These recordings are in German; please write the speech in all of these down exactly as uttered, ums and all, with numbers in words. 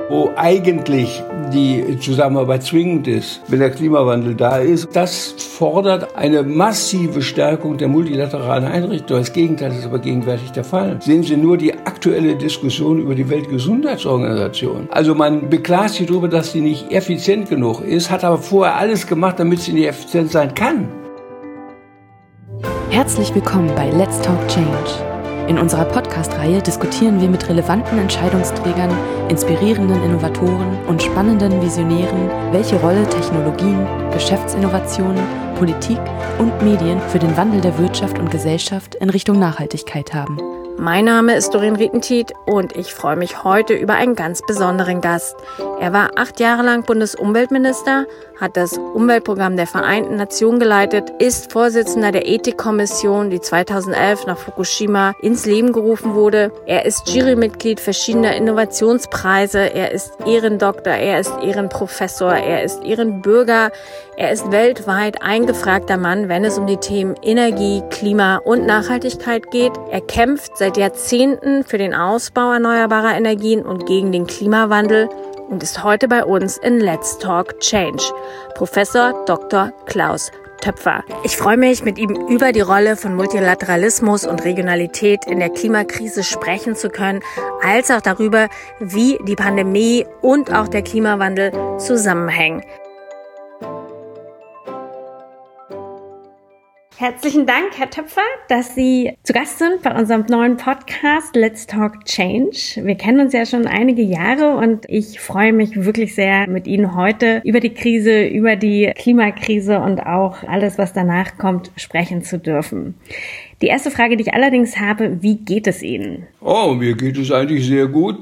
wo eigentlich die Zusammenarbeit zwingend ist, wenn der Klimawandel da ist. Das fordert eine massive Stärkung der multilateralen Einrichtungen. Das Gegenteil ist aber gegenwärtig der Fall. Sehen Sie nur die aktuelle Diskussion über die Weltgesundheitsorganisation. Also man beklagt sich darüber, dass sie nicht effizient genug ist, hat aber vorher alles gemacht, damit sie nicht effizient sein kann. Herzlich willkommen bei Let's Talk Change. In unserer Podcast-Reihe diskutieren wir mit relevanten Entscheidungsträgern, inspirierenden Innovatoren und spannenden Visionären, welche Rolle Technologien, Geschäftsinnovationen, Politik und Medien für den Wandel der Wirtschaft und Gesellschaft in Richtung Nachhaltigkeit haben. Mein Name ist Doreen Rietentit und ich freue mich heute über einen ganz besonderen Gast. Er war acht Jahre lang Bundesumweltminister, hat das Umweltprogramm der Vereinten Nationen geleitet, ist Vorsitzender der Ethikkommission, die zweitausendelf nach Fukushima ins Leben gerufen wurde. Er ist Jurymitglied verschiedener Innovationspreise, er ist Ehrendoktor, er ist Ehrenprofessor, er ist Ehrenbürger. Er ist weltweit ein gefragter Mann, wenn es um die Themen Energie, Klima und Nachhaltigkeit geht. Er kämpft seit Jahrzehnten für den Ausbau erneuerbarer Energien und gegen den Klimawandel und ist heute bei uns in Let's Talk Change. Professor Doktor Klaus Töpfer. Ich freue mich, mit ihm über die Rolle von Multilateralismus und Regionalität in der Klimakrise sprechen zu können, als auch darüber, wie die Pandemie und auch der Klimawandel zusammenhängen. Herzlichen Dank, Herr Töpfer, dass Sie zu Gast sind bei unserem neuen Podcast Let's Talk Change. Wir kennen uns ja schon einige Jahre und ich freue mich wirklich sehr, mit Ihnen heute über die Krise, über die Klimakrise und auch alles, was danach kommt, sprechen zu dürfen. Die erste Frage, die ich allerdings habe, wie geht es Ihnen? Oh, mir geht es eigentlich sehr gut.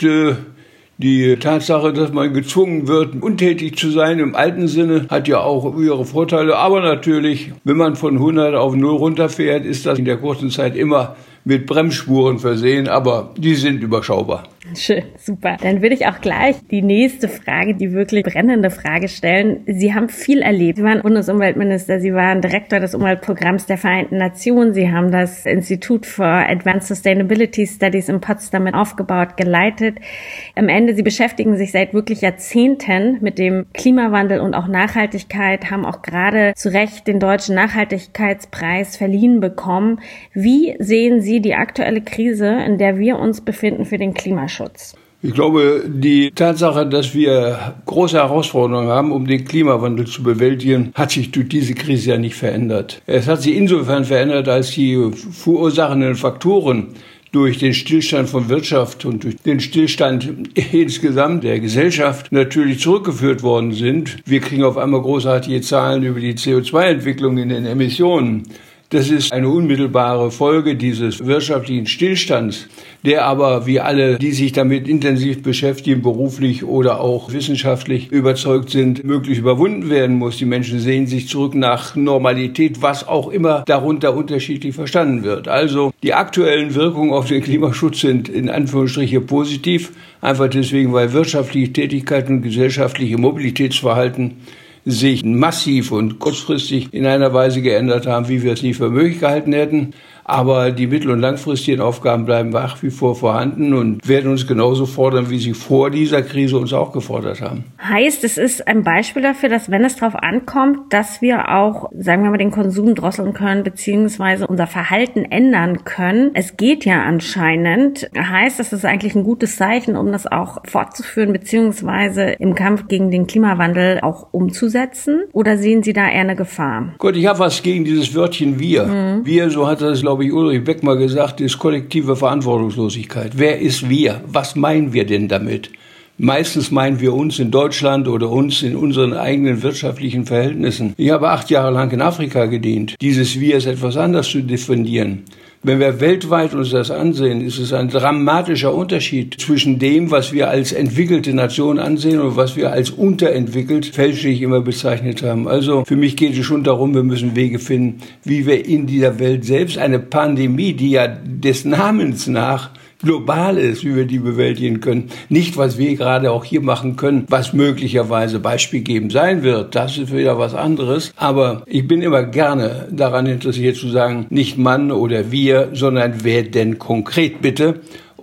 Die Tatsache, dass man gezwungen wird, untätig zu sein im alten Sinne, hat ja auch ihre Vorteile. Aber natürlich, wenn man von hundert auf null runterfährt, ist das in der kurzen Zeit immer mit Bremsspuren versehen, aber die sind überschaubar. Schön, super. Dann würde ich auch gleich die nächste Frage, die wirklich brennende Frage stellen. Sie haben viel erlebt. Sie waren Bundesumweltminister, Sie waren Direktor des Umweltprogramms der Vereinten Nationen, Sie haben das Institut for Advanced Sustainability Studies in Potsdam mit aufgebaut, geleitet. Am Ende, Sie beschäftigen sich seit wirklich Jahrzehnten mit dem Klimawandel und auch Nachhaltigkeit, haben auch gerade zu Recht den Deutschen Nachhaltigkeitspreis verliehen bekommen. Wie sehen Sie die aktuelle Krise, in der wir uns befinden, für den Klimaschutz? Ich glaube, die Tatsache, dass wir große Herausforderungen haben, um den Klimawandel zu bewältigen, hat sich durch diese Krise ja nicht verändert. Es hat sich insofern verändert, als die verursachenden Faktoren durch den Stillstand von Wirtschaft und durch den Stillstand insgesamt der Gesellschaft natürlich zurückgeführt worden sind. Wir kriegen auf einmal großartige Zahlen über die C O zwei Entwicklung in den Emissionen. Das ist eine unmittelbare Folge dieses wirtschaftlichen Stillstands, der aber, wie alle, die sich damit intensiv beschäftigen, beruflich oder auch wissenschaftlich überzeugt sind, möglichst überwunden werden muss. Die Menschen sehen sich zurück nach Normalität, was auch immer darunter unterschiedlich verstanden wird. Also die aktuellen Wirkungen auf den Klimaschutz sind in Anführungsstrichen positiv, einfach deswegen, weil wirtschaftliche Tätigkeit und gesellschaftliche Mobilitätsverhalten sich massiv und kurzfristig in einer Weise geändert haben, wie wir es nie für möglich gehalten hätten. Aber die mittel- und langfristigen Aufgaben bleiben nach wie vor vorhanden und werden uns genauso fordern, wie sie vor dieser Krise uns auch gefordert haben. Heißt, es ist ein Beispiel dafür, dass, wenn es darauf ankommt, dass wir auch, sagen wir mal, den Konsum drosseln können, beziehungsweise unser Verhalten ändern können. Es geht ja anscheinend. Heißt, das ist eigentlich ein gutes Zeichen, um das auch fortzuführen, beziehungsweise im Kampf gegen den Klimawandel auch umzusetzen? Oder sehen Sie da eher eine Gefahr? Gut, ich habe was gegen dieses Wörtchen wir. Mhm. Wir, so hat das, glaube ich, Ulrich Beck mal gesagt, ist kollektive Verantwortungslosigkeit. Wer ist wir? Was meinen wir denn damit? Meistens meinen wir uns in Deutschland oder uns in unseren eigenen wirtschaftlichen Verhältnissen. Ich habe acht Jahre lang in Afrika gedient. Dieses Wir ist etwas anders zu definieren. Wenn wir weltweit uns das ansehen, ist es ein dramatischer Unterschied zwischen dem, was wir als entwickelte Nation ansehen und was wir als unterentwickelt fälschlich immer bezeichnet haben. Also für mich geht es schon darum, wir müssen Wege finden, wie wir in dieser Welt selbst eine Pandemie, die ja des Namens nach global ist, wie wir die bewältigen können. Nicht, was wir gerade auch hier machen können, was möglicherweise beispielgebend sein wird. Das ist wieder was anderes. Aber ich bin immer gerne daran interessiert zu sagen, nicht Mann oder wir, sondern wer denn konkret bitte.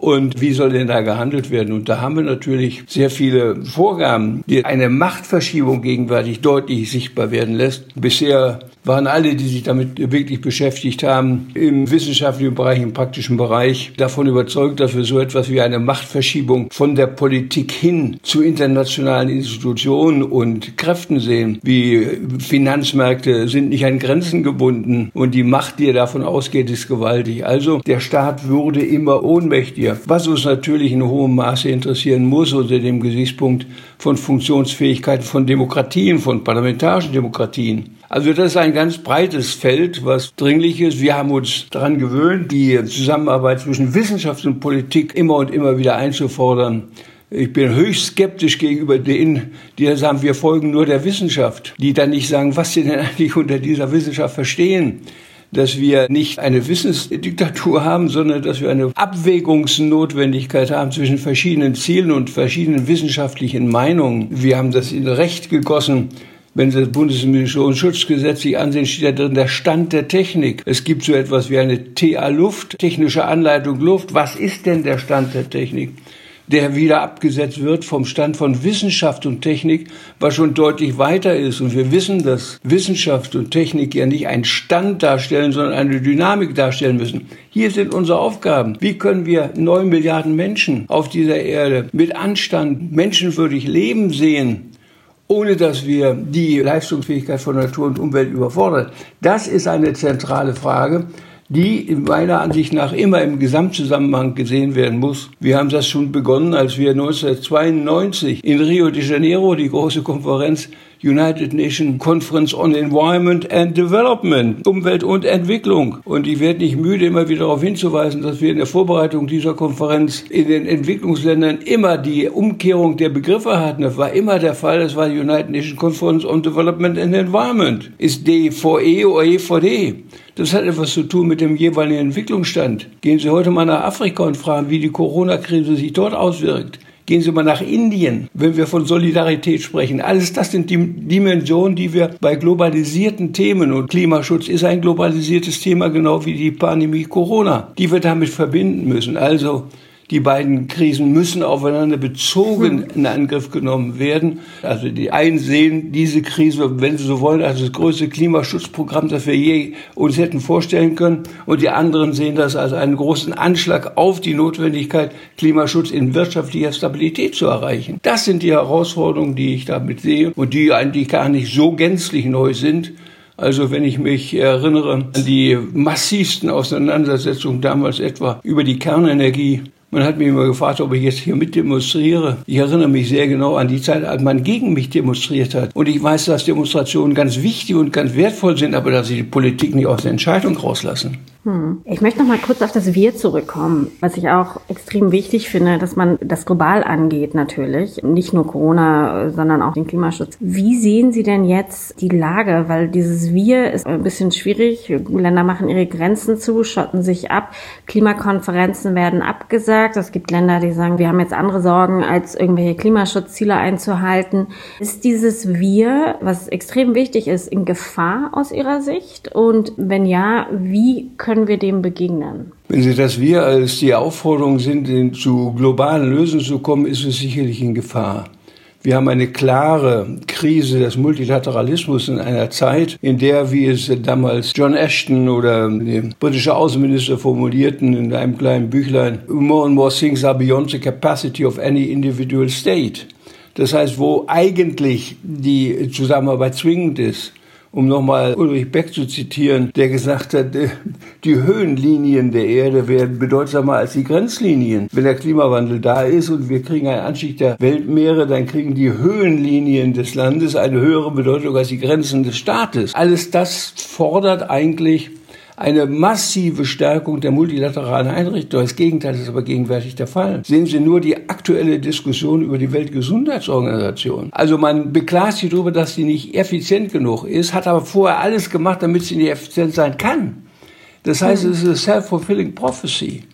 und wie soll denn da gehandelt werden? Und da haben wir natürlich sehr viele Vorgaben, die eine Machtverschiebung gegenwärtig deutlich sichtbar werden lässt. Bisher waren alle, die sich damit wirklich beschäftigt haben, im wissenschaftlichen Bereich, im praktischen Bereich, davon überzeugt, dass wir so etwas wie eine Machtverschiebung von der Politik hin zu internationalen Institutionen und Kräften sehen. Wie Finanzmärkte sind nicht an Grenzen gebunden und die Macht, die davon ausgeht, ist gewaltig. Also der Staat würde immer ohnmächtiger, was uns natürlich in hohem Maße interessieren muss unter dem Gesichtspunkt von Funktionsfähigkeiten von Demokratien, von parlamentarischen Demokratien. Also das ist ein ganz breites Feld, was dringlich ist. Wir haben uns daran gewöhnt, die Zusammenarbeit zwischen Wissenschaft und Politik immer und immer wieder einzufordern. Ich bin höchst skeptisch gegenüber denen, die sagen, wir folgen nur der Wissenschaft, die dann nicht sagen, was sie denn eigentlich unter dieser Wissenschaft verstehen. Dass wir nicht eine Wissensdiktatur haben, sondern dass wir eine Abwägungsnotwendigkeit haben zwischen verschiedenen Zielen und verschiedenen wissenschaftlichen Meinungen. Wir haben das in Recht gegossen. Wenn Sie das Bundesemissionsschutzgesetz sich ansehen, steht da drin der Stand der Technik. Es gibt so etwas wie eine T A Luft, technische Anleitung Luft. Was ist denn der Stand der Technik? Der wieder abgesetzt wird vom Stand von Wissenschaft und Technik, was schon deutlich weiter ist. Und wir wissen, dass Wissenschaft und Technik ja nicht einen Stand darstellen, sondern eine Dynamik darstellen müssen. Hier sind unsere Aufgaben. Wie können wir neun Milliarden Menschen auf dieser Erde mit Anstand menschenwürdig leben sehen, ohne dass wir die Leistungsfähigkeit von Natur und Umwelt überfordern? Das ist eine zentrale Frage, die meiner Ansicht nach immer im Gesamtzusammenhang gesehen werden muss. Wir haben das schon begonnen, als wir neunzehnhundertzweiundneunzig in Rio de Janeiro die große Konferenz United Nations Conference on Environment and Development, Umwelt und Entwicklung. Und ich werde nicht müde, immer wieder darauf hinzuweisen, dass wir in der Vorbereitung dieser Konferenz in den Entwicklungsländern immer die Umkehrung der Begriffe hatten. Das war immer der Fall. Das war die United Nations Conference on Development and Environment. Ist D V E oder E V D. Das hat etwas zu tun mit dem jeweiligen Entwicklungsstand. Gehen Sie heute mal nach Afrika und fragen, wie die Corona-Krise sich dort auswirkt. Gehen Sie mal nach Indien, wenn wir von Solidarität sprechen. Alles das sind die Dimensionen, die wir bei globalisierten Themen, und Klimaschutz ist ein globalisiertes Thema, genau wie die Pandemie Corona, die wir damit verbinden müssen. Also die beiden Krisen müssen aufeinander bezogen in Angriff genommen werden. Also die einen sehen diese Krise, wenn Sie so wollen, als das größte Klimaschutzprogramm, das wir je uns hätten vorstellen können. Und die anderen sehen das als einen großen Anschlag auf die Notwendigkeit, Klimaschutz in wirtschaftlicher Stabilität zu erreichen. Das sind die Herausforderungen, die ich damit sehe und die eigentlich gar nicht so gänzlich neu sind. Also wenn ich mich erinnere an die massivsten Auseinandersetzungen damals etwa über die Kernenergie. Man hat mich immer gefragt, ob ich jetzt hier mit demonstriere. Ich erinnere mich sehr genau an die Zeit, als man gegen mich demonstriert hat. Und ich weiß, dass Demonstrationen ganz wichtig und ganz wertvoll sind, aber dass sie die Politik nicht aus der Entscheidung rauslassen. Hm. Ich möchte noch mal kurz auf das Wir zurückkommen, was ich auch extrem wichtig finde, dass man das global angeht natürlich, nicht nur Corona, sondern auch den Klimaschutz. Wie sehen Sie denn jetzt die Lage? Weil dieses Wir ist ein bisschen schwierig. Länder machen ihre Grenzen zu, schotten sich ab. Klimakonferenzen werden abgesagt. Es gibt Länder, die sagen, wir haben jetzt andere Sorgen, als irgendwelche Klimaschutzziele einzuhalten. Ist dieses Wir, was extrem wichtig ist, in Gefahr aus Ihrer Sicht? Und wenn ja, wie können können wir dem begegnen? Wenn Sie das Wir als die Aufforderung sind, zu globalen Lösungen zu kommen, ist es sicherlich in Gefahr. Wir haben eine klare Krise des Multilateralismus in einer Zeit, in der, wie es damals John Ashton oder der britische Außenminister formulierten in einem kleinen Büchlein, more and more things are beyond the capacity of any individual state. Das heißt, wo eigentlich die Zusammenarbeit zwingend ist. Um nochmal Ulrich Beck zu zitieren, der gesagt hat, die Höhenlinien der Erde werden bedeutsamer als die Grenzlinien. Wenn der Klimawandel da ist und wir kriegen einen Anstieg der Weltmeere, dann kriegen die Höhenlinien des Landes eine höhere Bedeutung als die Grenzen des Staates. Alles das fordert eigentlich eine massive Stärkung der multilateralen Einrichtungen. Das Gegenteil ist aber gegenwärtig der Fall. Sehen Sie nur die aktuelle Diskussion über die Weltgesundheitsorganisation. Also man beklagt sich darüber, dass sie nicht effizient genug ist, hat aber vorher alles gemacht, damit sie nicht effizient sein kann. Das heißt, es ist a self-fulfilling prophecy.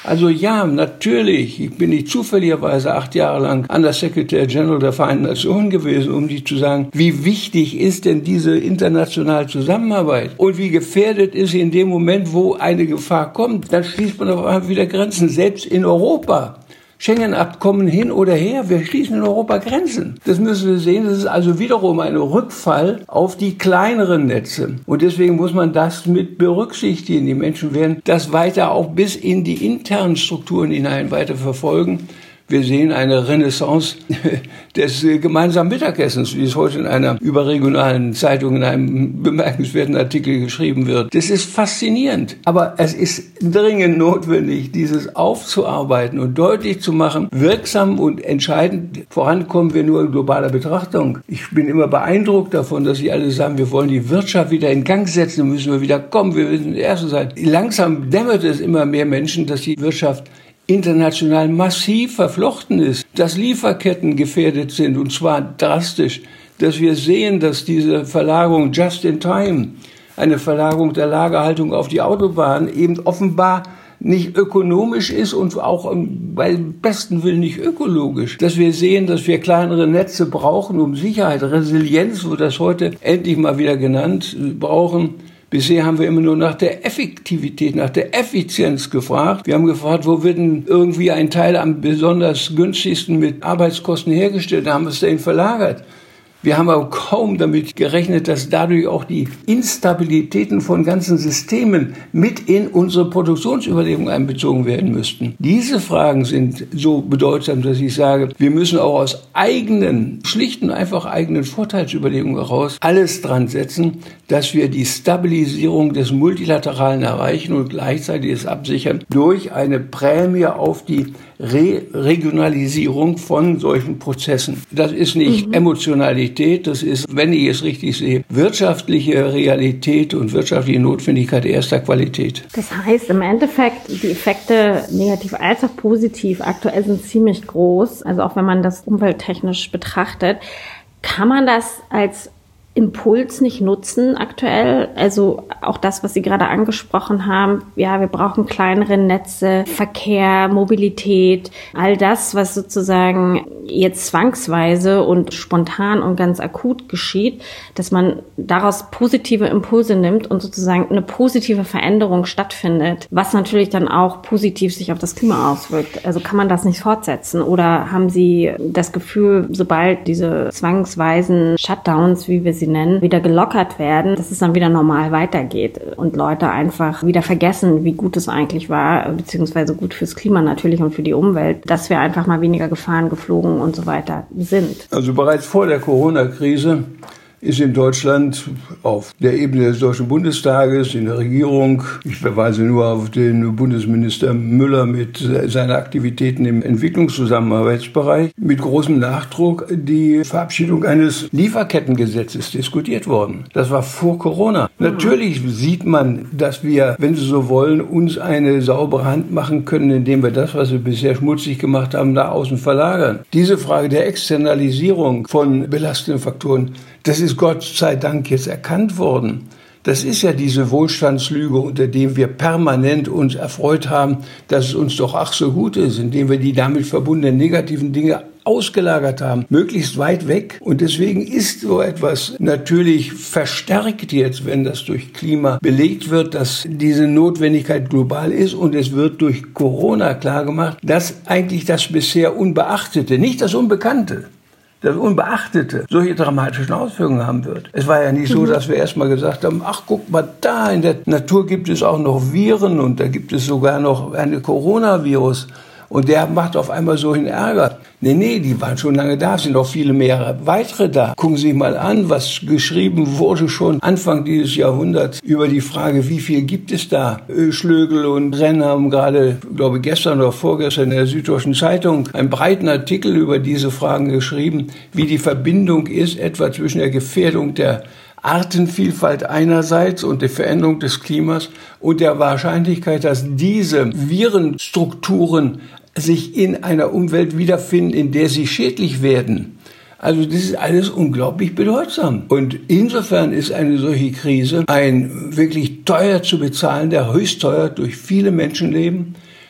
Also ja, natürlich. Ich bin nicht zufälligerweise acht Jahre lang Undersecretary General der Vereinten Nationen gewesen, um die zu sagen, wie wichtig ist denn diese internationale Zusammenarbeit und wie gefährdet ist sie in dem Moment, wo eine Gefahr kommt. Dann schließt man auf einmal wieder Grenzen, selbst in Europa. Schengen-Abkommen hin oder her, wir schließen in Europa Grenzen. Das müssen wir sehen, das ist also wiederum ein Rückfall auf die kleineren Netze. Und deswegen muss man das mit berücksichtigen. Die Menschen werden das weiter auch bis in die internen Strukturen hinein weiter verfolgen. Wir sehen eine Renaissance des gemeinsamen Mittagessens, wie es heute in einer überregionalen Zeitung in einem bemerkenswerten Artikel geschrieben wird. Das ist faszinierend. Aber es ist dringend notwendig, dieses aufzuarbeiten und deutlich zu machen. Wirksam und entscheidend vorankommen wir nur in globaler Betrachtung. Ich bin immer beeindruckt davon, dass Sie alle sagen, wir wollen die Wirtschaft wieder in Gang setzen, dann müssen wir wieder kommen, wir müssen die Erste sein. Langsam dämmert es immer mehr Menschen, dass die Wirtschaft international massiv verflochten ist, dass Lieferketten gefährdet sind, und zwar drastisch, dass wir sehen, dass diese Verlagerung just in time, eine Verlagerung der Lagerhaltung auf die Autobahn eben offenbar nicht ökonomisch ist und auch bei besten Willen nicht ökologisch. Dass wir sehen, dass wir kleinere Netze brauchen, um Sicherheit, Resilienz, wird das heute endlich mal wieder genannt, brauchen. Bisher haben wir immer nur nach der Effektivität, nach der Effizienz gefragt. Wir haben gefragt, wo wird denn irgendwie ein Teil am besonders günstigsten mit Arbeitskosten hergestellt? Da haben wir es dahin verlagert. Wir haben aber kaum damit gerechnet, dass dadurch auch die Instabilitäten von ganzen Systemen mit in unsere Produktionsüberlegung einbezogen werden müssten. Diese Fragen sind so bedeutsam, dass ich sage, wir müssen auch aus eigenen, schlichten, einfach eigenen Vorteilsüberlegungen heraus alles dran setzen, dass wir die Stabilisierung des Multilateralen erreichen und gleichzeitig es absichern durch eine Prämie auf die Re- Regionalisierung von solchen Prozessen. Das ist nicht mhm. Emotionalität, das ist, wenn ich es richtig sehe, wirtschaftliche Realität und wirtschaftliche Notwendigkeit erster Qualität. Das heißt im Endeffekt, die Effekte negativ als auch positiv aktuell sind ziemlich groß. Also auch wenn man das umwelttechnisch betrachtet, kann man das als Impuls nicht nutzen aktuell, also auch das, was Sie gerade angesprochen haben, ja, wir brauchen kleinere Netze, Verkehr, Mobilität, all das, was sozusagen jetzt zwangsweise und spontan und ganz akut geschieht, dass man daraus positive Impulse nimmt und sozusagen eine positive Veränderung stattfindet, was natürlich dann auch positiv sich auf das Klima auswirkt. Also kann man das nicht fortsetzen oder haben Sie das Gefühl, sobald diese zwangsweisen Shutdowns, wie wir sie nennen, wieder gelockert werden, dass es dann wieder normal weitergeht und Leute einfach wieder vergessen, wie gut es eigentlich war, beziehungsweise gut fürs Klima natürlich und für die Umwelt, dass wir einfach mal weniger Gefahren geflogen und so weiter sind. Also bereits vor der Corona-Krise ist in Deutschland auf der Ebene des Deutschen Bundestages, in der Regierung, ich verweise nur auf den Bundesminister Müller mit seinen Aktivitäten im Entwicklungszusammenarbeitsbereich, mit großem Nachdruck die Verabschiedung eines Lieferkettengesetzes diskutiert worden. Das war vor Corona. Mhm. Natürlich sieht man, dass wir, wenn Sie so wollen, uns eine saubere Hand machen können, indem wir das, was wir bisher schmutzig gemacht haben, nach außen verlagern. Diese Frage der Externalisierung von belastenden Faktoren, das ist Gott sei Dank jetzt erkannt worden. Das ist ja diese Wohlstandslüge, unter dem wir permanent uns erfreut haben, dass es uns doch ach so gut ist, indem wir die damit verbundenen negativen Dinge ausgelagert haben, möglichst weit weg. Und deswegen ist so etwas natürlich verstärkt jetzt, wenn das durch Klima belegt wird, dass diese Notwendigkeit global ist. Und es wird durch Corona klargemacht, dass eigentlich das bisher Unbeachtete, nicht das Unbekannte, das Unbeachtete solche dramatischen Auswirkungen haben wird. Es war ja nicht so, dass wir erstmal gesagt haben, ach guck mal da, in der Natur gibt es auch noch Viren und da gibt es sogar noch eine Coronavirus. Und der macht auf einmal so einen Ärger. Nee, nee, die waren schon lange da, es sind noch viele mehr weitere da. Gucken Sie mal an, was geschrieben wurde schon Anfang dieses Jahrhunderts über die Frage, wie viel gibt es da? Schlögl und Renn haben gerade, glaube ich, gestern oder vorgestern in der Süddeutschen Zeitung einen breiten Artikel über diese Fragen geschrieben, wie die Verbindung ist etwa zwischen der Gefährdung der Artenvielfalt einerseits und der Veränderung des Klimas und der Wahrscheinlichkeit, dass diese Virenstrukturen sich in einer Umwelt wiederfinden, in der sie schädlich werden. Also das ist alles unglaublich bedeutsam. Und insofern ist eine solche Krise ein wirklich teuer zu bezahlender, höchst teuer durch viele Menschenleben,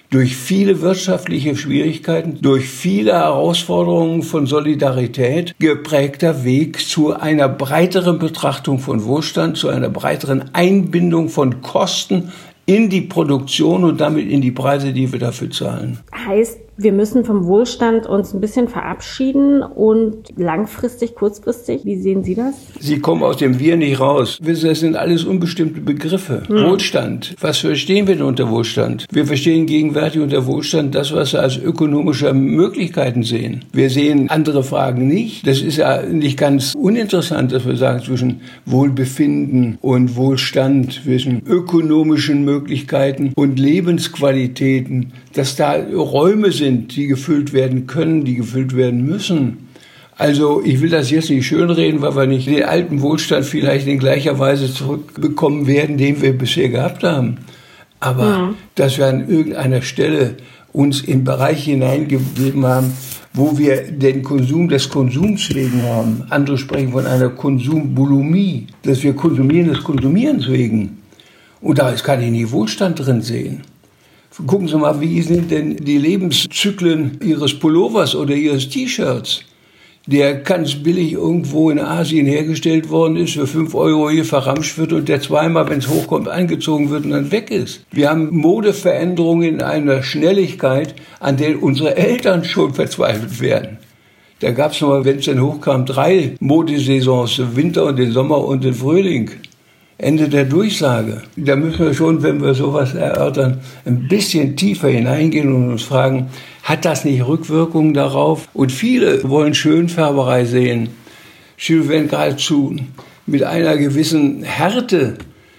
durch viele wirtschaftliche Schwierigkeiten, durch viele Herausforderungen von Solidarität geprägter Weg zu einer breiteren Betrachtung von Wohlstand, zu einer breiteren Einbindung von Kosten in die Produktion und damit in die Preise, die wir dafür zahlen. Heißt, wir müssen vom Wohlstand uns ein bisschen verabschieden und langfristig, kurzfristig, wie sehen Sie das? Sie kommen aus dem Wir nicht raus. Das sind alles unbestimmte Begriffe. Hm. Wohlstand. Was verstehen wir denn unter Wohlstand? Wir verstehen gegenwärtig unter Wohlstand das, was wir als ökonomische Möglichkeiten sehen. Wir sehen andere Fragen nicht. Das ist ja nicht ganz uninteressant, dass wir sagen, zwischen Wohlbefinden und Wohlstand, zwischen ökonomischen Möglichkeiten und Lebensqualitäten, dass da Räume sind, die gefüllt werden können, die gefüllt werden müssen. Also ich will das jetzt nicht schönreden, weil wir nicht den alten Wohlstand vielleicht in gleicher Weise zurückbekommen werden, den wir bisher gehabt haben. Aber ja. dass wir an irgendeiner Stelle uns in Bereiche hineingegeben haben, wo wir den Konsum des Konsums wegen haben. Andere sprechen von einer Konsumbulimie, dass wir konsumieren des Konsumierens wegen. Und da kann ich nie Wohlstand drin sehen. Gucken Sie mal, wie sind denn die Lebenszyklen Ihres Pullovers oder Ihres T-Shirts, der ganz billig irgendwo in Asien hergestellt worden ist, für fünf Euro hier verramscht wird und der zweimal, wenn es hochkommt, angezogen wird und dann weg ist. Wir haben Modeveränderungen in einer Schnelligkeit, an der unsere Eltern schon verzweifelt werden. Da gab es mal, wenn es dann hochkam, drei Modesaisons, den Winter und den Sommer und den Frühling. Ende der Durchsage. Da müssen wir schon, wenn wir sowas erörtern, ein bisschen tiefer hineingehen und uns fragen, hat das nicht Rückwirkungen darauf? Und viele wollen Schönfärberei sehen. Sie werden geradezu mit einer gewissen Härte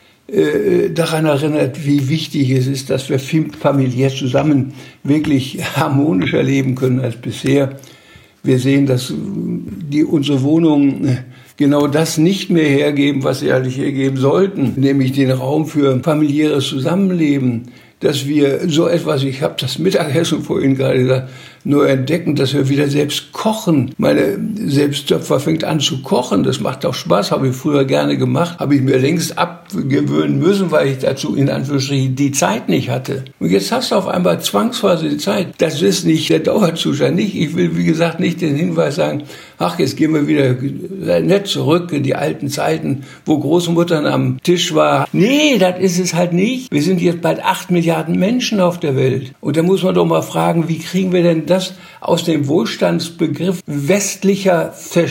äh, daran erinnert, wie wichtig es ist, dass wir familiär zusammen wirklich harmonischer leben können als bisher. Wir sehen, dass die, unsere Wohnungen genau das nicht mehr hergeben, was sie eigentlich hergeben sollten, nämlich den Raum für familiäres Zusammenleben, dass wir so etwas, ich habe das Mittagessen vorhin gerade gesagt, nur entdecken, dass wir wieder selbst kochen. Meine Selbsttöpfer fängt an zu kochen, das macht auch Spaß, habe ich früher gerne gemacht, habe ich mir längst abgewöhnen müssen, weil ich dazu in Anführungsstrichen die Zeit nicht hatte. Und jetzt hast du auf einmal zwangsweise die Zeit. Das ist nicht der Dauerzustand, nicht. Ich will, wie gesagt, nicht den Hinweis sagen, ach, jetzt gehen wir wieder nett zurück in die alten Zeiten, wo Großmuttern am Tisch war. Nee, das ist es halt nicht. Wir sind jetzt bald acht Milliarden Menschen auf der Welt. Und da muss man doch mal fragen, wie kriegen wir denn das aus dem Wohlstandsbegriff westlicher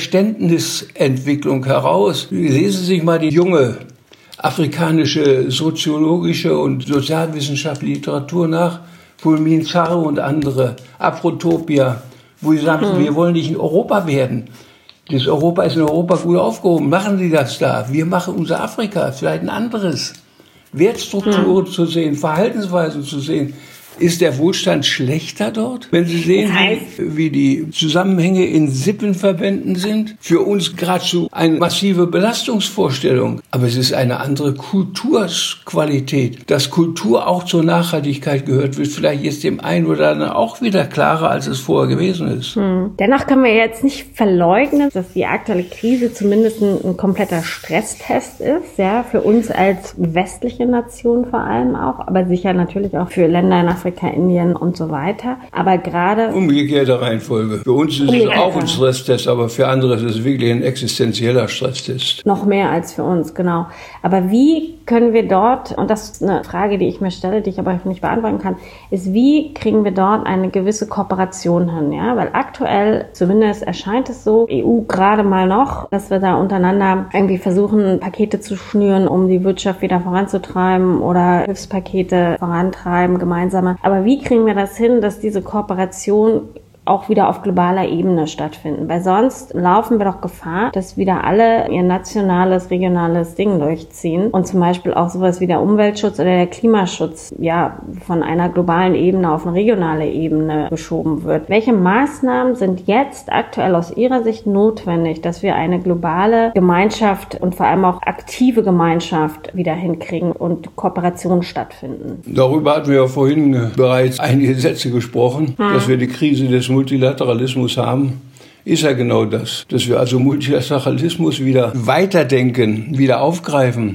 Verständnisentwicklung heraus? Lesen Sie sich mal die junge afrikanische soziologische und sozialwissenschaftliche Literatur nach, Fulmin Zarro und andere, Afrotopia, wo sie sagen, hm. wir wollen nicht in Europa werden. Das Europa ist in Europa gut aufgehoben. Machen Sie das da. Wir machen unser Afrika, vielleicht ein anderes. Wertstrukturen hm. zu sehen, Verhaltensweisen zu sehen. Ist der Wohlstand schlechter dort? Wenn Sie sehen, das heißt, wie die Zusammenhänge in Sippenverbänden sind, für uns geradezu eine massive Belastungsvorstellung. Aber es ist eine andere Kulturqualität. Dass Kultur auch zur Nachhaltigkeit gehört, wird vielleicht jetzt dem einen oder anderen auch wieder klarer, als es vorher gewesen ist. Hm. Dennoch können wir jetzt nicht verleugnen, dass die aktuelle Krise zumindest ein, ein kompletter Stresstest ist, ja, für uns als westliche Nation vor allem auch, aber sicher natürlich auch für Länder in Afrika, Indien und so weiter. Aber gerade... Umgekehrte Reihenfolge. Für uns ist es auch ein Stresstest, aber für andere ist es wirklich ein existenzieller Stresstest. Noch mehr als für uns, genau. Aber wie können wir dort, und das ist eine Frage, die ich mir stelle, die ich aber nicht beantworten kann, ist, wie kriegen wir dort eine gewisse Kooperation hin? Ja? Weil aktuell, zumindest erscheint es so, E U gerade mal noch, dass wir da untereinander irgendwie versuchen, Pakete zu schnüren, um die Wirtschaft wieder voranzutreiben oder Hilfspakete vorantreiben, gemeinsame. Aber wie kriegen wir das hin, dass diese Kooperation auch wieder auf globaler Ebene stattfinden? Weil sonst laufen wir doch Gefahr, dass wieder alle ihr nationales, regionales Ding durchziehen und zum Beispiel auch sowas wie der Umweltschutz oder der Klimaschutz ja von einer globalen Ebene auf eine regionale Ebene geschoben wird. Welche Maßnahmen sind jetzt aktuell aus Ihrer Sicht notwendig, dass wir eine globale Gemeinschaft und vor allem auch aktive Gemeinschaft wieder hinkriegen und Kooperationen stattfinden? Darüber hatten wir ja vorhin bereits einige Sätze gesprochen, hm. dass wir die Krise des Multilateralismus haben, ist ja genau das. Dass wir also Multilateralismus wieder weiterdenken, wieder aufgreifen,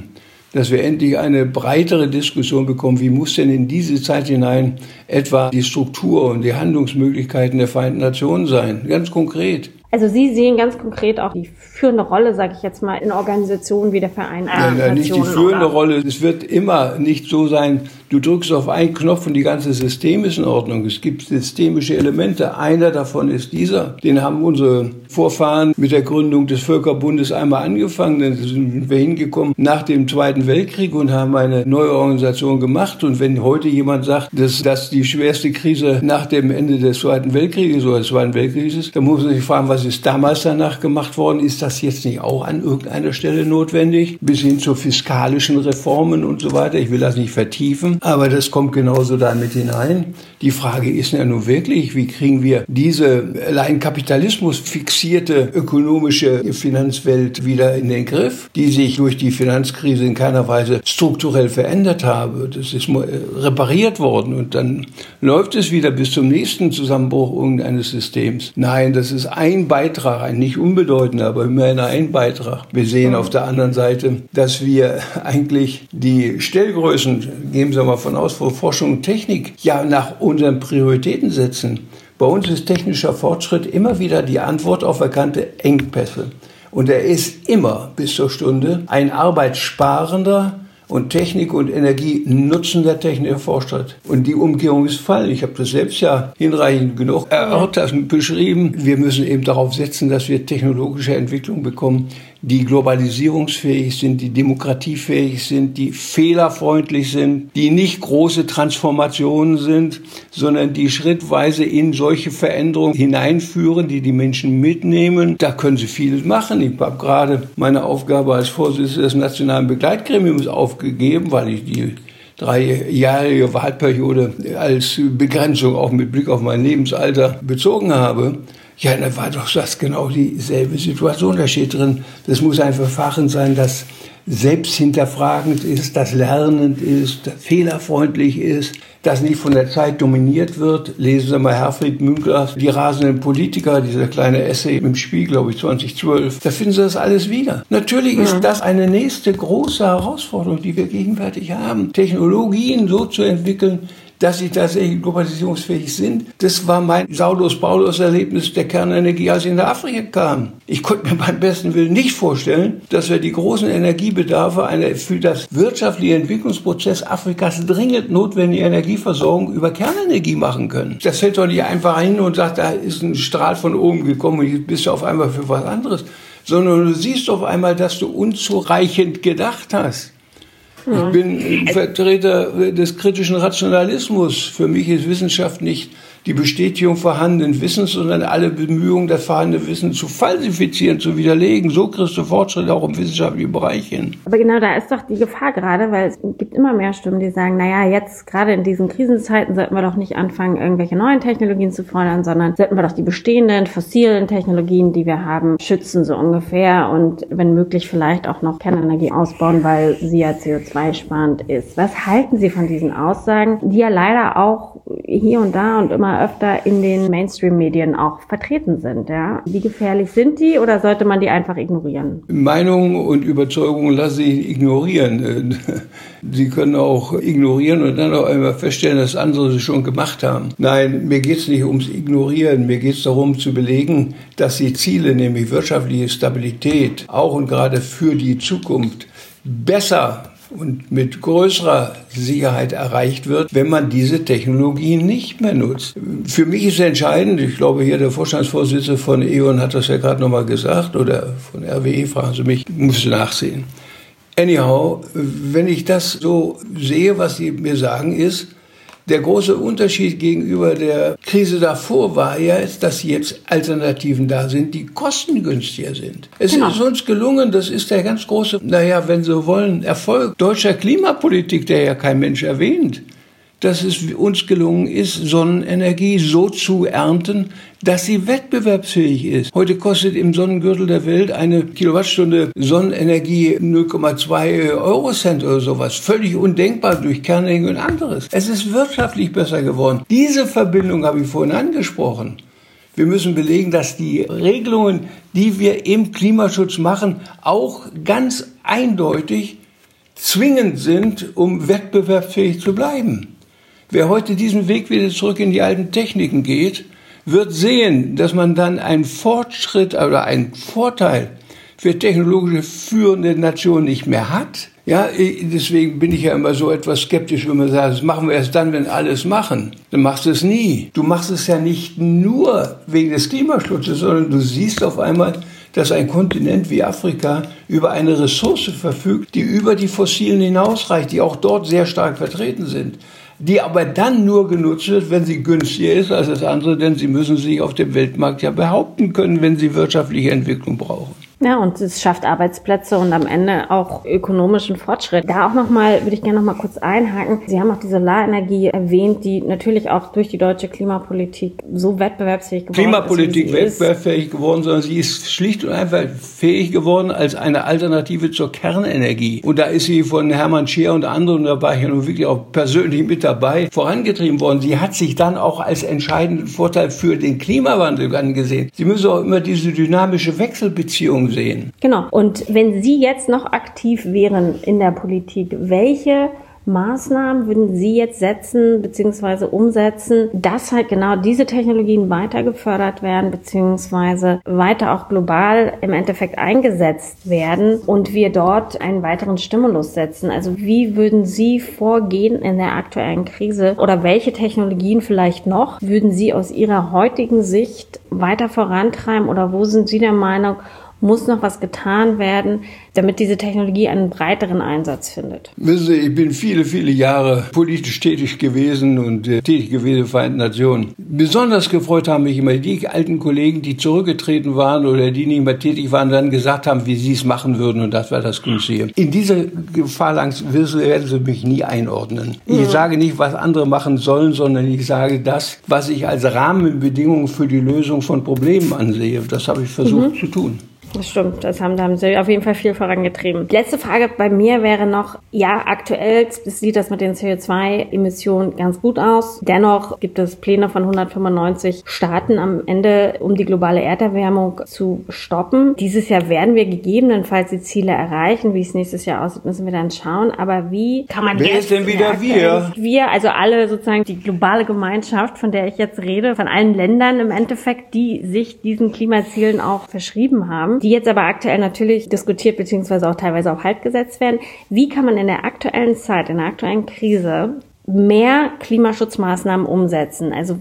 dass wir endlich eine breitere Diskussion bekommen, wie muss denn in diese Zeit hinein etwa die Struktur und die Handlungsmöglichkeiten der Vereinten Nationen sein, ganz konkret. Also Sie sehen ganz konkret auch die führende Rolle, sage ich jetzt mal, in Organisationen wie der Vereinten Nationen. Nein, nicht die führende Rolle. Es wird immer nicht so sein, du drückst auf einen Knopf und die ganze System ist in Ordnung. Es gibt systemische Elemente. Einer davon ist dieser. Den haben unsere Vorfahren mit der Gründung des Völkerbundes einmal angefangen. Dann sind wir hingekommen nach dem Zweiten Weltkrieg und haben eine neue Organisation gemacht. Und wenn heute jemand sagt, dass das die schwerste Krise nach dem Ende des Zweiten Weltkrieges oder des Zweiten Weltkrieges ist, dann muss man sich fragen, was ist damals danach gemacht worden? Ist das jetzt nicht auch an irgendeiner Stelle notwendig? Bis hin zu fiskalischen Reformen und so weiter. Ich will das nicht vertiefen, aber das kommt genauso da mit hinein. Die Frage ist ja nun wirklich, wie kriegen wir diese allein Kapitalismus fixierte ökonomische Finanzwelt wieder in den Griff, die sich durch die Finanzkrise in keiner Weise strukturell verändert habe. Das ist repariert worden und dann läuft es wieder bis zum nächsten Zusammenbruch irgendeines Systems. Nein, das ist ein Beitrag, ein nicht unbedeutender, aber immerhin ein Beitrag. Wir sehen auf der anderen Seite, dass wir eigentlich die Stellgrößen, gehen Sie mal von aus, für Forschung und Technik, ja nach unseren Prioritäten setzen. Bei uns ist technischer Fortschritt immer wieder die Antwort auf erkannte Engpässe. Und er ist immer bis zur Stunde ein arbeitssparender und Technik und Energie nutzender technischer Fortschritt. Und die Umkehrung ist Fall. Ich habe das selbst ja hinreichend genug erörtert und beschrieben. Wir müssen eben darauf setzen, dass wir technologische Entwicklung bekommen, die globalisierungsfähig sind, die demokratiefähig sind, die fehlerfreundlich sind, die nicht große Transformationen sind, sondern die schrittweise in solche Veränderungen hineinführen, die die Menschen mitnehmen. Da können sie vieles machen. Ich habe gerade meine Aufgabe als Vorsitzender des Nationalen Begleitgremiums aufgegeben, weil ich die dreijährige Wahlperiode als Begrenzung auch mit Blick auf mein Lebensalter bezogen habe. Ja, da war doch das genau dieselbe Situation. Da steht drin, das muss ein Verfahren sein, das selbsthinterfragend ist, das lernend ist, das fehlerfreundlich ist, das nicht von der Zeit dominiert wird. Lesen Sie mal Herfried Münklers Die rasenden Politiker, dieser kleine Essay im Spiegel, glaube ich, zwanzig zwölf. Da finden Sie das alles wieder. Natürlich ist das eine nächste große Herausforderung, die wir gegenwärtig haben. Technologien so zu entwickeln, dass sie tatsächlich globalisierungsfähig sind. Das war mein Saulus-Paulus-Erlebnis der Kernenergie, als ich nach Afrika kam. Ich konnte mir beim besten Willen nicht vorstellen, dass wir die großen Energiebedarfe einer für das wirtschaftliche Entwicklungsprozess Afrikas dringend notwendige Energieversorgung über Kernenergie machen können. Das fällt doch nicht einfach hin und sagt, da ist ein Strahl von oben gekommen und jetzt bist du auf einmal für was anderes. Sondern du siehst auf einmal, dass du unzureichend gedacht hast. Ich bin Vertreter des kritischen Rationalismus. Für mich ist Wissenschaft nicht die Bestätigung vorhandenen Wissens, sondern alle Bemühungen, das vorhandene Wissen zu falsifizieren, zu widerlegen. So kriegst du Fortschritte auch im wissenschaftlichen Bereich hin. Aber genau da ist doch die Gefahr gerade, weil es gibt immer mehr Stimmen, die sagen, naja, jetzt gerade in diesen Krisenzeiten sollten wir doch nicht anfangen, irgendwelche neuen Technologien zu fördern, sondern sollten wir doch die bestehenden fossilen Technologien, die wir haben, schützen so ungefähr und wenn möglich vielleicht auch noch Kernenergie ausbauen, weil sie ja C O zwei sparend ist. Was halten Sie von diesen Aussagen, die ja leider auch hier und da und immer öfter in den Mainstream-Medien auch vertreten sind, ja? Wie gefährlich sind die oder sollte man die einfach ignorieren? Meinungen und Überzeugungen lassen sich ignorieren. Sie können auch ignorieren und dann auch einmal feststellen, dass andere es schon gemacht haben. Nein, mir geht es nicht ums Ignorieren. Mir geht es darum zu belegen, dass die Ziele, nämlich wirtschaftliche Stabilität, auch und gerade für die Zukunft besser und mit größerer Sicherheit erreicht wird, wenn man diese Technologien nicht mehr nutzt. Für mich ist entscheidend, ich glaube hier der Vorstandsvorsitzende von E O N hat das ja gerade nochmal gesagt, oder von R W E, fragen Sie mich, muss nachsehen. Anyhow, wenn ich das so sehe, was Sie mir sagen, ist, der große Unterschied gegenüber der Krise davor war ja, dass jetzt Alternativen da sind, die kostengünstiger sind. Es genau. ist uns gelungen, das ist der ganz große, naja, wenn Sie wollen, Erfolg deutscher Klimapolitik, der ja kein Mensch erwähnt, dass es uns gelungen ist, Sonnenenergie so zu ernten, dass sie wettbewerbsfähig ist. Heute kostet im Sonnengürtel der Welt eine Kilowattstunde Sonnenenergie null Komma zwei Eurocent oder sowas. Völlig undenkbar durch Kernenergie und anderes. Es ist wirtschaftlich besser geworden. Diese Verbindung habe ich vorhin angesprochen. Wir müssen belegen, dass die Regelungen, die wir im Klimaschutz machen, auch ganz eindeutig zwingend sind, um wettbewerbsfähig zu bleiben. Wer heute diesen Weg wieder zurück in die alten Techniken geht, wird sehen, dass man dann einen Fortschritt oder einen Vorteil für technologisch führende Nationen nicht mehr hat. Ja, deswegen bin ich ja immer so etwas skeptisch, wenn man sagt, das machen wir erst dann, wenn alles machen. Dann machst du es nie. Du machst es ja nicht nur wegen des Klimaschutzes, sondern du siehst auf einmal, dass ein Kontinent wie Afrika über eine Ressource verfügt, die über die Fossilen hinausreicht, die auch dort sehr stark vertreten sind, die aber dann nur genutzt wird, wenn sie günstiger ist als das andere, denn sie müssen sich auf dem Weltmarkt ja behaupten können, wenn sie wirtschaftliche Entwicklung brauchen. Ja, und es schafft Arbeitsplätze und am Ende auch ökonomischen Fortschritt. Da auch nochmal, würde ich gerne nochmal kurz einhaken. Sie haben auch die Solarenergie erwähnt, die natürlich auch durch die deutsche Klimapolitik so wettbewerbsfähig geworden Klimapolitik ist. Klimapolitik wettbewerbsfähig geworden, sondern sie ist schlicht und einfach fähig geworden als eine Alternative zur Kernenergie. Und da ist sie von Hermann Scheer und anderen, da war ich ja nun wirklich auch persönlich mit dabei, vorangetrieben worden. Sie hat sich dann auch als entscheidenden Vorteil für den Klimawandel angesehen. Sie müssen auch immer diese dynamische Wechselbeziehung sehen. Genau. Und wenn Sie jetzt noch aktiv wären in der Politik, welche Maßnahmen würden Sie jetzt setzen bzw. umsetzen, dass halt genau diese Technologien weiter gefördert werden bzw. weiter auch global im Endeffekt eingesetzt werden und wir dort einen weiteren Stimulus setzen? Also wie würden Sie vorgehen in der aktuellen Krise oder welche Technologien vielleicht noch würden Sie aus Ihrer heutigen Sicht weiter vorantreiben oder wo sind Sie der Meinung, muss noch was getan werden, damit diese Technologie einen breiteren Einsatz findet? Wissen Sie, ich bin viele, viele Jahre politisch tätig gewesen und äh, tätig gewesen in den Vereinten Nationen. Besonders gefreut haben mich immer die alten Kollegen, die zurückgetreten waren oder die nicht mehr tätig waren, dann gesagt haben, wie sie es machen würden und das war das Günstige. In diese Phalanx werden Sie mich nie einordnen. Ich mhm. sage nicht, was andere machen sollen, sondern ich sage das, was ich als Rahmenbedingung für die Lösung von Problemen ansehe. Das habe ich versucht mhm. zu tun. Das stimmt, das haben, da haben Sie auf jeden Fall viel vorangetrieben. Letzte Frage bei mir wäre noch, ja, aktuell sieht das mit den C O zwei Emissionen ganz gut aus. Dennoch gibt es Pläne von hundertfünfundneunzig Staaten am Ende, um die globale Erderwärmung zu stoppen. Dieses Jahr werden wir gegebenenfalls die Ziele erreichen. Wie es nächstes Jahr aussieht, müssen wir dann schauen. Aber wie kann man Wer jetzt... ist denn wieder wir? Wir, also alle sozusagen die globale Gemeinschaft, von der ich jetzt rede, von allen Ländern im Endeffekt, die sich diesen Klimazielen auch verschrieben haben, die jetzt aber aktuell natürlich diskutiert bzw. auch teilweise auf Halt gesetzt werden. Wie kann man in der aktuellen Zeit, in der aktuellen Krise mehr Klimaschutzmaßnahmen umsetzen? Also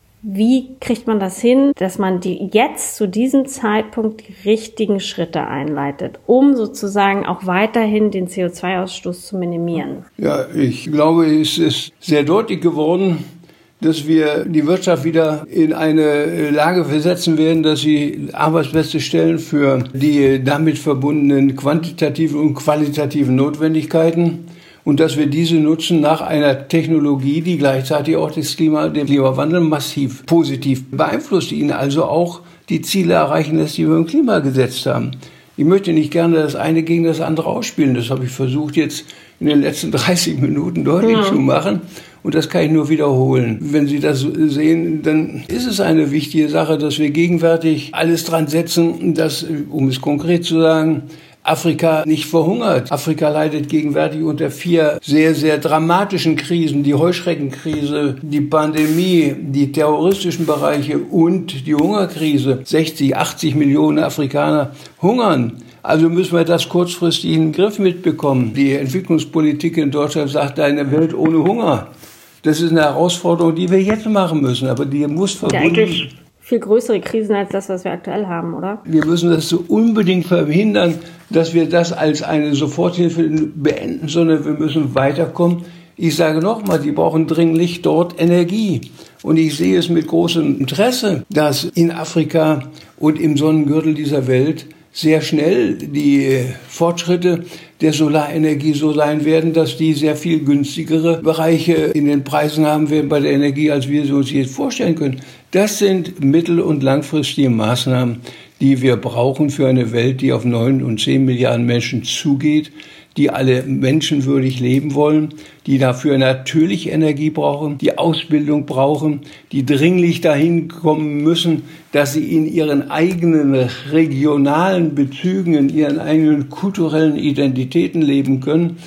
wie kriegt man das hin, dass man die jetzt zu diesem Zeitpunkt die richtigen Schritte einleitet, um sozusagen auch weiterhin den C O zwei Ausstoß zu minimieren? Ja, ich glaube, es ist sehr deutlich geworden, dass wir die Wirtschaft wieder in eine Lage versetzen werden, dass sie Arbeitsplätze stellen für die damit verbundenen quantitativen und qualitativen Notwendigkeiten und dass wir diese nutzen nach einer Technologie, die gleichzeitig auch das Klima, den Klimawandel massiv positiv beeinflusst, die ihnen also auch die Ziele erreichen lässt, die wir im Klima gesetzt haben. Ich möchte nicht gerne das eine gegen das andere ausspielen. Das habe ich versucht jetzt in den letzten dreißig Minuten deutlich ja. zu machen. Und das kann ich nur wiederholen. Wenn Sie das sehen, dann ist es eine wichtige Sache, dass wir gegenwärtig alles dran setzen, dass, um es konkret zu sagen, Afrika nicht verhungert. Afrika leidet gegenwärtig unter vier sehr, sehr dramatischen Krisen. Die Heuschreckenkrise, die Pandemie, die terroristischen Bereiche und die Hungerkrise. sechzig, achtzig Millionen Afrikaner hungern. Also müssen wir das kurzfristig in den Griff mitbekommen. Die Entwicklungspolitik in Deutschland sagt, eine Welt ohne Hunger. Das ist eine Herausforderung, die wir jetzt machen müssen, aber die muss verbunden werden. Ja, viel größere Krisen als das, was wir aktuell haben, oder? Wir müssen das so unbedingt verhindern, dass wir das als eine Soforthilfe beenden, sondern wir müssen weiterkommen. Ich sage nochmal, die brauchen dringlich dort Energie. Und ich sehe es mit großem Interesse, dass in Afrika und im Sonnengürtel dieser Welt sehr schnell die Fortschritte der Solarenergie so sein werden, dass die sehr viel günstigere Bereiche in den Preisen haben werden bei der Energie, als wir sie uns jetzt vorstellen können. Das sind mittel- und langfristige Maßnahmen, die wir brauchen für eine Welt, die auf neun und zehn Milliarden Menschen zugeht, die alle menschenwürdig leben wollen, die dafür natürlich Energie brauchen, die Ausbildung brauchen, die dringlich dahin kommen müssen, dass sie in ihren eigenen regionalen Bezügen, in ihren eigenen kulturellen Identitäten leben können.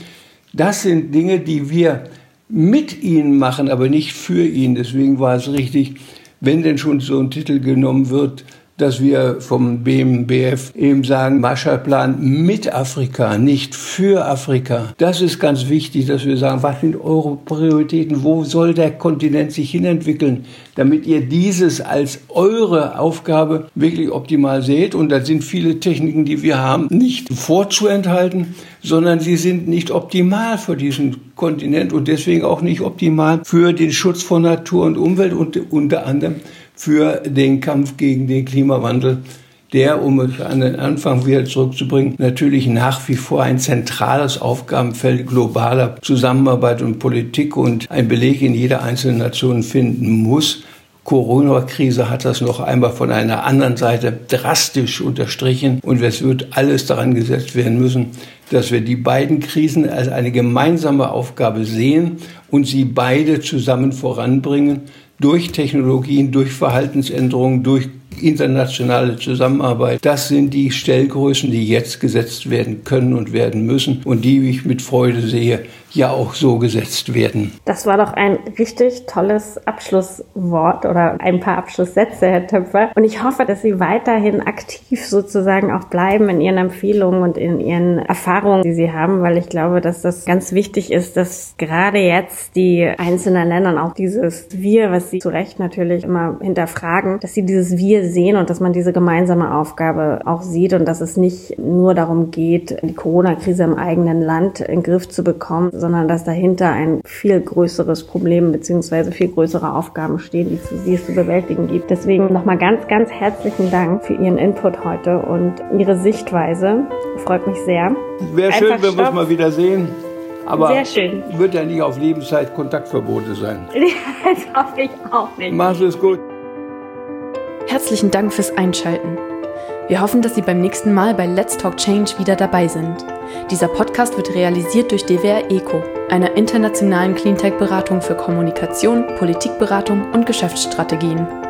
Das sind Dinge, die wir mit ihnen machen, aber nicht für ihn. Deswegen war es richtig, wenn denn schon so ein Titel genommen wird, dass wir vom B M B F eben sagen, Marshallplan mit Afrika, nicht für Afrika. Das ist ganz wichtig, dass wir sagen, was sind eure Prioritäten, wo soll der Kontinent sich hinentwickeln, damit ihr dieses als eure Aufgabe wirklich optimal seht. Und da sind viele Techniken, die wir haben, nicht vorzuenthalten, sondern sie sind nicht optimal für diesen Kontinent und deswegen auch nicht optimal für den Schutz von Natur und Umwelt und unter anderem für den Kampf gegen den Klimawandel, der, um es an den Anfang wieder zurückzubringen, natürlich nach wie vor ein zentrales Aufgabenfeld globaler Zusammenarbeit und Politik und ein Beleg in jeder einzelnen Nation finden muss. Corona-Krise hat das noch einmal von einer anderen Seite drastisch unterstrichen und es wird alles daran gesetzt werden müssen, dass wir die beiden Krisen als eine gemeinsame Aufgabe sehen und sie beide zusammen voranbringen, durch Technologien, durch Verhaltensänderungen, durch internationale Zusammenarbeit. Das sind die Stellgrößen, die jetzt gesetzt werden können und werden müssen und die, wie ich mit Freude sehe, ja auch so gesetzt werden. Das war doch ein richtig tolles Abschlusswort oder ein paar Abschlusssätze, Herr Töpfer. Und ich hoffe, dass Sie weiterhin aktiv sozusagen auch bleiben in Ihren Empfehlungen und in Ihren Erfahrungen, die Sie haben, weil ich glaube, dass das ganz wichtig ist, dass gerade jetzt die einzelnen Länder auch dieses Wir, was Sie zu Recht natürlich immer hinterfragen, dass sie dieses Wir sehen und dass man diese gemeinsame Aufgabe auch sieht und dass es nicht nur darum geht, die Corona-Krise im eigenen Land in den Griff zu bekommen, sondern dass dahinter ein viel größeres Problem bzw. viel größere Aufgaben stehen, die, zu, die es zu bewältigen gibt. Deswegen nochmal ganz, ganz herzlichen Dank für Ihren Input heute und Ihre Sichtweise. Freut mich sehr. Wäre schön, wenn wir uns mal wieder sehen. Aber sehr schön. Wird ja nicht auf Lebenszeit Kontaktverbote sein. Das hoffe ich auch nicht. Mach's es gut. Herzlichen Dank fürs Einschalten. Wir hoffen, dass Sie beim nächsten Mal bei Let's Talk Change wieder dabei sind. Dieser Podcast wird realisiert durch D W R ECO, einer internationalen Cleantech-Beratung für Kommunikation, Politikberatung und Geschäftsstrategien.